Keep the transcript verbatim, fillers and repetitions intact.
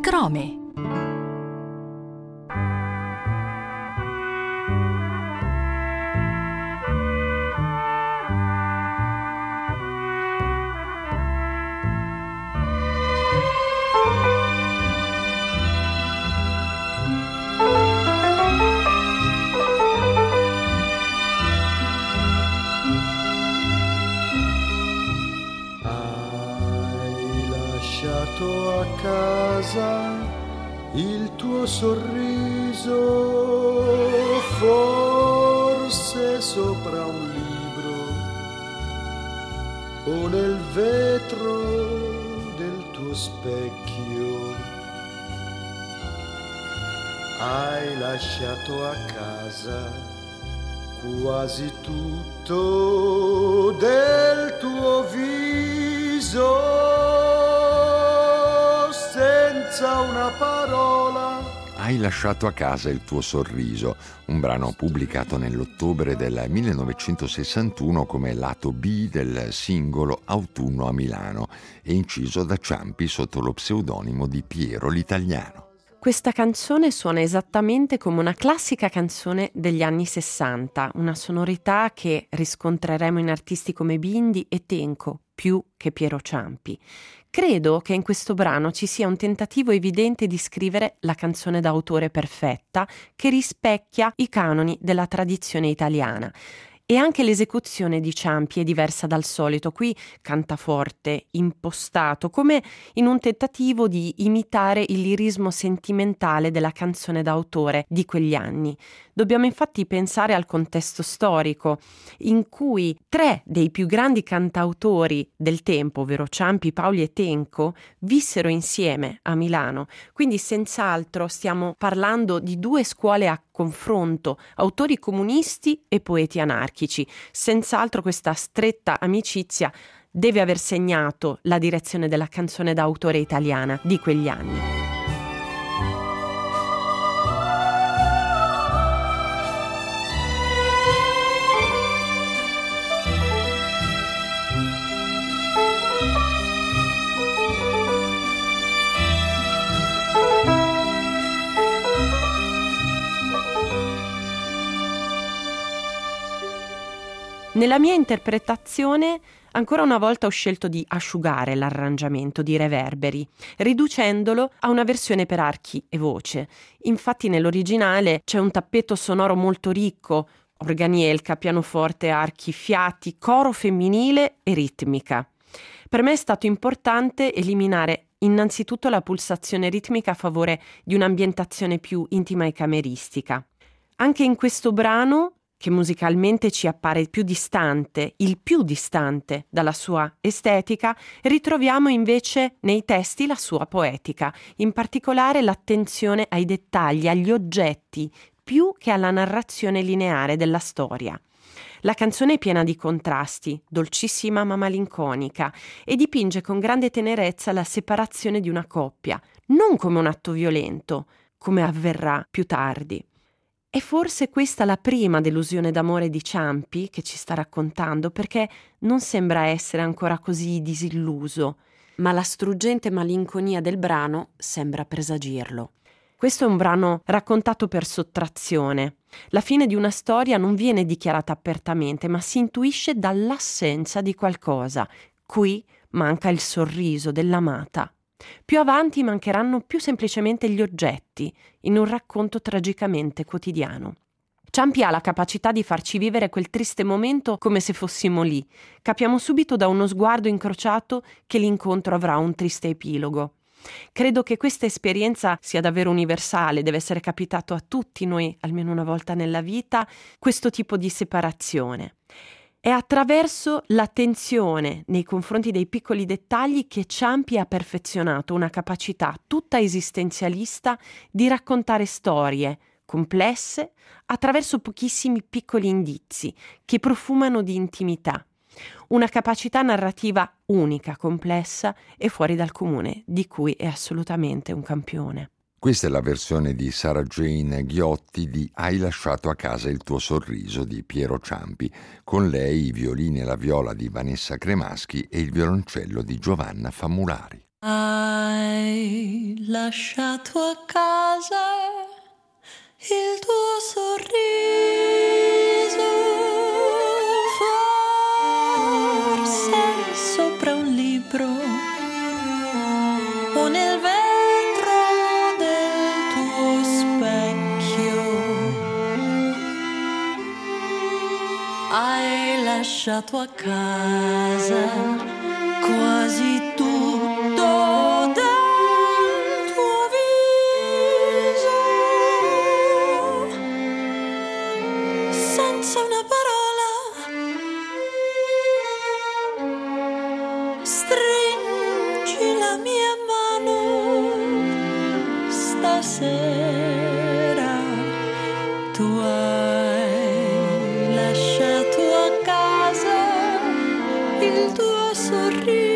Crome. A casa il tuo sorriso, forse sopra un libro o nel vetro del tuo specchio. Hai lasciato a casa quasi tutto del tuo viso, senza una parola. Hai lasciato a casa il tuo sorriso, un brano pubblicato nell'ottobre del millenovecentosessantuno come lato B del singolo Autunno a Milano e inciso da Ciampi sotto lo pseudonimo di Piero l'Italiano. Questa canzone suona esattamente come una classica canzone degli anni sessanta, una sonorità che riscontreremo in artisti come Bindi e Tenco, più che Piero Ciampi. Credo che in questo brano ci sia un tentativo evidente di scrivere la canzone d'autore perfetta che rispecchia i canoni della tradizione italiana. E anche l'esecuzione di Ciampi è diversa dal solito, qui canta forte, impostato, come in un tentativo di imitare il lirismo sentimentale della canzone d'autore di quegli anni. Dobbiamo infatti pensare al contesto storico, in cui tre dei più grandi cantautori del tempo, ovvero Ciampi, Paoli e Tenco, vissero insieme a Milano. Quindi senz'altro stiamo parlando di due scuole a confronto, autori comunisti e poeti anarchici. Senz'altro questa stretta amicizia deve aver segnato la direzione della canzone d'autore italiana di quegli anni. Nella mia interpretazione, ancora una volta ho scelto di asciugare l'arrangiamento di Reverberi, riducendolo a una versione per archi e voce. Infatti nell'originale c'è un tappeto sonoro molto ricco, organielca, pianoforte, archi, fiati, coro femminile e ritmica. Per me è stato importante eliminare innanzitutto la pulsazione ritmica a favore di un'ambientazione più intima e cameristica. Anche in questo brano, che musicalmente ci appare più distante, il più distante dalla sua estetica, ritroviamo invece nei testi la sua poetica, in particolare l'attenzione ai dettagli, agli oggetti, più che alla narrazione lineare della storia. La canzone è piena di contrasti, dolcissima ma malinconica, e dipinge con grande tenerezza la separazione di una coppia, non come un atto violento, come avverrà più tardi. È forse questa la prima delusione d'amore di Ciampi che ci sta raccontando, perché non sembra essere ancora così disilluso, ma la struggente malinconia del brano sembra presagirlo. Questo è un brano raccontato per sottrazione. La fine di una storia non viene dichiarata apertamente, ma si intuisce dall'assenza di qualcosa. Qui manca il sorriso dell'amata. Più avanti mancheranno più semplicemente gli oggetti, in un racconto tragicamente quotidiano. Ciampi ha la capacità di farci vivere quel triste momento come se fossimo lì. Capiamo subito da uno sguardo incrociato che l'incontro avrà un triste epilogo. Credo che questa esperienza sia davvero universale, deve essere capitato a tutti noi almeno una volta nella vita, questo tipo di separazione. È attraverso l'attenzione nei confronti dei piccoli dettagli che Ciampi ha perfezionato una capacità tutta esistenzialista di raccontare storie complesse attraverso pochissimi piccoli indizi che profumano di intimità. Una capacità narrativa unica, complessa e fuori dal comune, di cui è assolutamente un campione. Questa è la versione di Sara Jane Ghiotti di Hai lasciato a casa il tuo sorriso di Piero Ciampi, con lei i violini e la viola di Vanessa Cremaschi e il violoncello di Giovanna Famulari. Hai lasciato a casa il tuo sorriso, forse sopra un libro o nel vetro del tuo specchio. Hai lasciato a casa quasi tutto del tuo viso, senza una parola. Stringi la mia mano stasera. Tu hai lasciato a casa il tuo sorriso.